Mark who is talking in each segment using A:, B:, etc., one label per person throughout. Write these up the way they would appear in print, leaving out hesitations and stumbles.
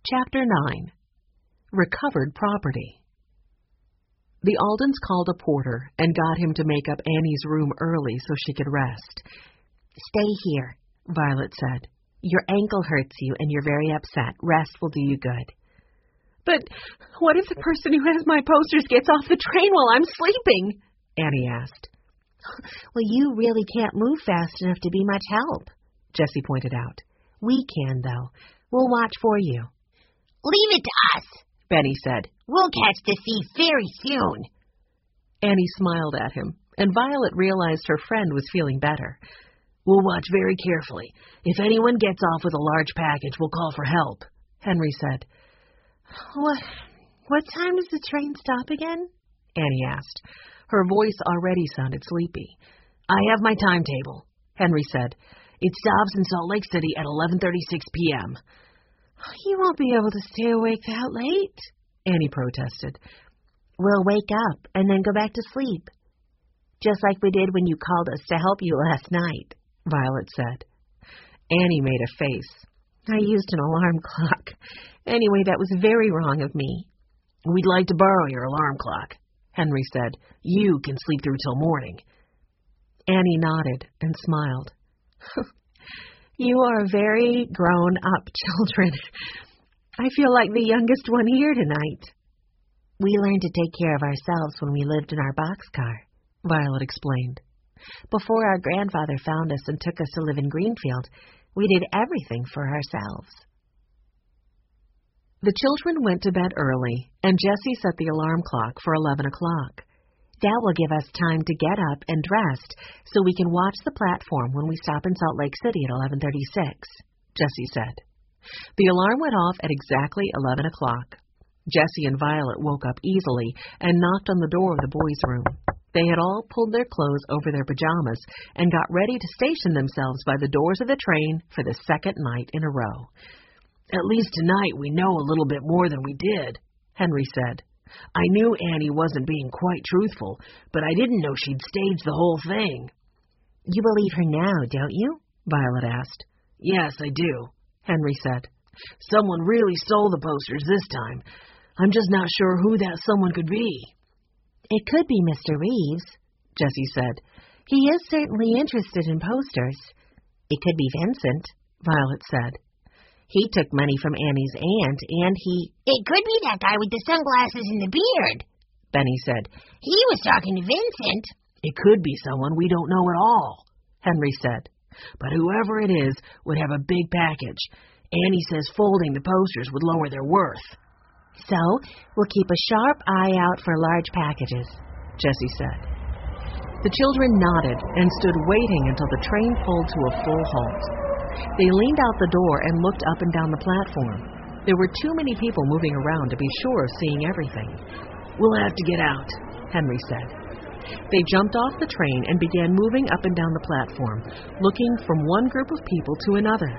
A: Chapter 9. Recovered Property. The Aldens called a porter and got him to make up Annie's room early so she could rest.
B: "Stay here," Violet said. "Your ankle hurts you and you're very upset. Rest will do you good."
A: "But what if the person who has my posters gets off the train while I'm sleeping?" Annie asked.
B: "Well, you really can't move fast enough to be much help," Jessie pointed out. "We can, though. We'll watch for you."
C: "Leave it to us,"
A: Benny said.
C: "We'll catch the thief very soon."
A: Annie smiled at him, and Violet realized her friend was feeling better.
D: "We'll watch very carefully. If anyone gets off with a large package, we'll call for help," Henry said.
B: What time does the train stop again?"
A: Annie asked. Her voice already sounded sleepy.
D: "I have my timetable," Henry said. "It stops in Salt Lake City at 11:36 p.m.
B: "You won't be able to stay awake that late," Annie protested. "We'll wake up and then go back to sleep, just like we did when you called us to help you last night," Violet said.
A: Annie made a face.
B: "I used an alarm clock. Anyway, that was very wrong of me."
D: "We'd like to borrow your alarm clock," Henry said. "You can sleep through till morning."
A: Annie nodded and smiled.
B: "You are very grown-up children. I feel like the youngest one here tonight." "We learned to take care of ourselves when we lived in our boxcar," Violet explained. "Before our grandfather found us and took us to live in Greenfield, we did everything for ourselves."
A: The children went to bed early, and Jessie set the alarm clock for 11 o'clock.
B: "That will give us time to get up and dress so we can watch the platform when we stop in Salt Lake City at 11:36,
A: Jessie said. The alarm went off at exactly 11 o'clock. Jessie and Violet woke up easily and knocked on the door of the boys' room. They had all pulled their clothes over their pajamas and got ready to station themselves by the doors of the train for the second night in a row.
D: "At least tonight we know a little bit more than we did," Henry said. "I knew Annie wasn't being quite truthful, but I didn't know she'd staged the whole thing."
B: "You believe her now, don't you?" Violet asked.
D: "Yes, I do," Henry said. "Someone really stole the posters this time. I'm just not sure who that someone could be."
B: "It could be Mr. Reeves," Jessie said. "He is certainly interested in posters." "It could be Vincent," Violet said. "He took money from Annie's aunt, and he—"
C: "It could be that guy with the sunglasses and the beard,"
A: Benny said.
C: "He was talking to Vincent."
D: "It could be someone we don't know at all," Henry said. "But whoever it is would have a big package. Annie says folding the posters would lower their worth."
B: "So, we'll keep a sharp eye out for large packages," Jessie said.
A: The children nodded and stood waiting until the train pulled to a full halt. They leaned out the door and looked up and down the platform. There were too many people moving around to be sure of seeing everything.
D: "We'll have to get out," Henry said.
A: They jumped off the train and began moving up and down the platform, looking from one group of people to another.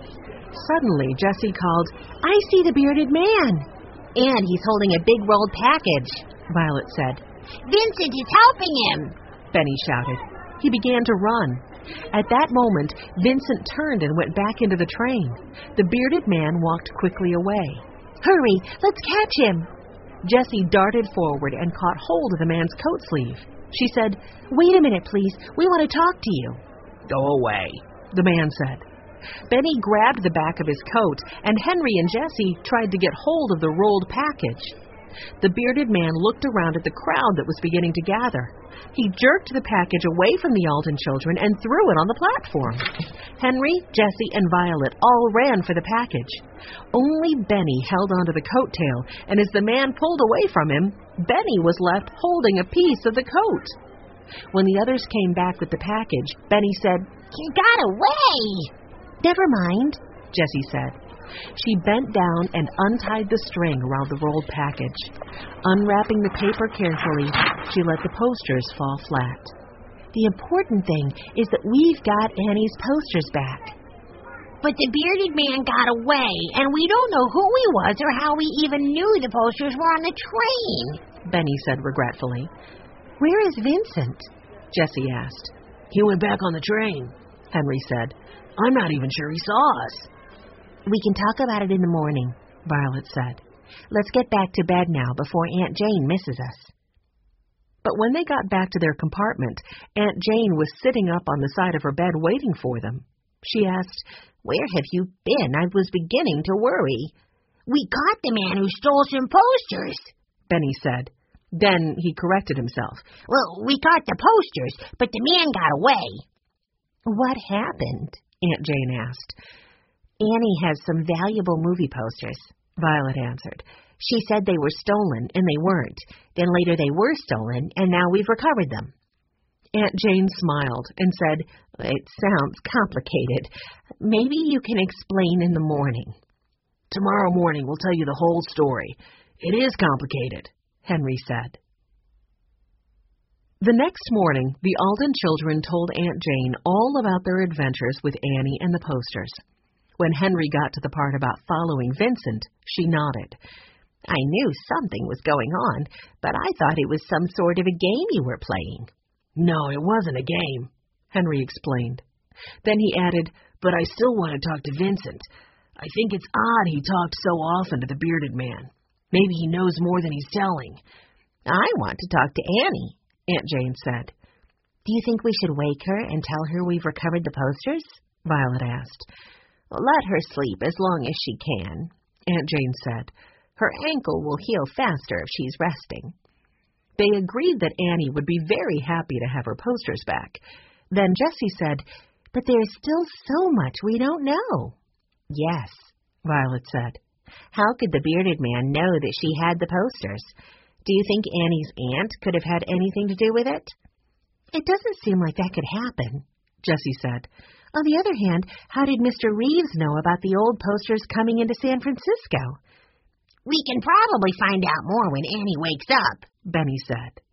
A: Suddenly, Jessie called,
B: "I see the bearded man!" "And he's holding a big rolled package," Violet said.
C: "Vincent is helping him!"
A: Benny shouted. He began to run. At that moment, Vincent turned and went back into the train. The bearded man walked quickly away.
B: "Hurry, let's catch him!"
A: Jessie darted forward and caught hold of the man's coat sleeve. She said,
B: "Wait a minute, please. We want to talk to you."
D: "Go away,"
A: the man said. Benny grabbed the back of his coat, and Henry and Jessie tried to get hold of the rolled package. The bearded man looked around at the crowd that was beginning to gather. He jerked the package away from the Alden children and threw it on the platform. Henry, Jessie, and Violet all ran for the package. Only Benny held onto the coat tail, and as the man pulled away from him, Benny was left holding a piece of the coat. When the others came back with the package, Benny said,
C: "He got away!"
B: "Never mind,"
A: Jessie said. She bent down and untied the string around the rolled package. Unwrapping the paper carefully, she let the posters fall flat.
B: "The important thing is that we've got Annie's posters back."
C: "But the bearded man got away, and we don't know who he was or how we even knew the posters were on the train,"
A: Benny said regretfully.
B: "Where is Vincent?"
A: Jessie asked.
D: "He went back on the train," Henry said. "I'm not even sure he saw us."
B: "We can talk about it in the morning," Violet said. Let's get back to bed now before Aunt Jane misses us.
A: But when they got back to their compartment, Aunt Jane was sitting up on the side of her bed waiting for them. She asked,
C: "Where have you been? I was beginning to worry." "We caught the man who stole some posters,"
A: Benny said. Then he corrected himself.
C: "Well, we caught the posters, but the man got away."
B: "What happened?" Aunt Jane asked. "Annie has some valuable movie posters," Violet answered. "She said they were stolen, and they weren't. Then later they were stolen, and now we've recovered them."
A: Aunt Jane smiled and said, "It sounds complicated. Maybe you can explain in the morning."
D: "Tomorrow morning we'll tell you the whole story. It is complicated," Henry said.
A: The next morning, the Alden children told Aunt Jane all about their adventures with Annie and the posters. When Henry got to the part about following Vincent, she nodded.
B: "I knew something was going on, but I thought it was some sort of a game you were playing."
D: "No, it wasn't a game," Henry explained. Then he added, "But I still want to talk to Vincent. I think it's odd he talked so often to the bearded man. Maybe he knows more than he's telling."
B: "I want to talk to Annie," Aunt Jane said. "Do you think we should wake her and tell her we've recovered the posters?" Violet asked. "Let her sleep as long as she can," Aunt Jane said. "Her ankle will heal faster if she's resting."
A: They agreed that Annie would be very happy to have her posters back. Then Jessie said,
B: "But there's still so much we don't know." "Yes," Violet said. "How could the bearded man know that she had the posters? Do you think Annie's aunt could have had anything to do with it?" "It doesn't seem like that could happen," Jessie said. "On the other hand, how did Mr. Reeves know about the old posters coming into San Francisco?"
C: "We can probably find out more when Annie wakes up,"
B: Benny said.